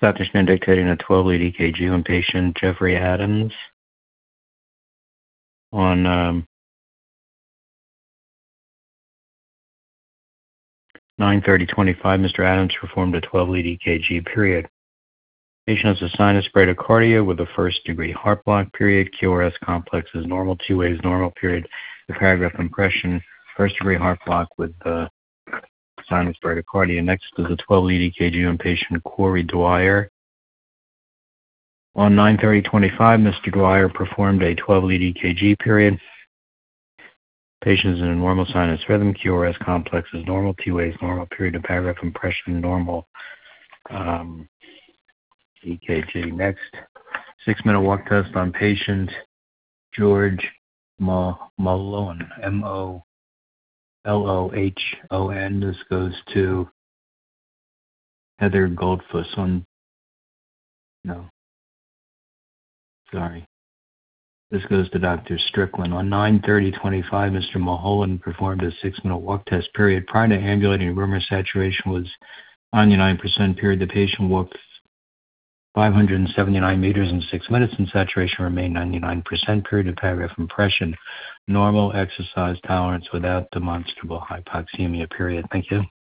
Dr. Schmidt dictating a 12-lead EKG on patient Jeffrey Adams. On 9/30/25, Mr. Adams performed a 12-lead EKG, period. Patient has a sinus bradycardia with a first-degree heart block, period. QRS complex is normal, 2 waves normal, period. The paragraph impression, first-degree heart block with sinus bradycardia. Next is a 12-lead EKG on patient Corey Dwyer. On 9/30/25, Mr. Dwyer performed a 12-lead EKG, period. Patient is in a normal sinus rhythm. QRS complex is normal, 2 waves normal, period. The paragraph impression normal. EKG. Next, 6-minute walk test on patient George Molohon, M-O-L-O-H-O-N. This goes to Heather Goldfuss on, This goes to Dr. Strickland. On 9/30/25, Mr. Mulholland performed a 6-minute walk test, period. Prior to ambulating, rumor saturation was 99%, period. The patient walked 579 meters in 6 minutes, and saturation remained 99%, period. The paragraph impression, normal exercise tolerance without demonstrable hypoxemia, period. Thank you.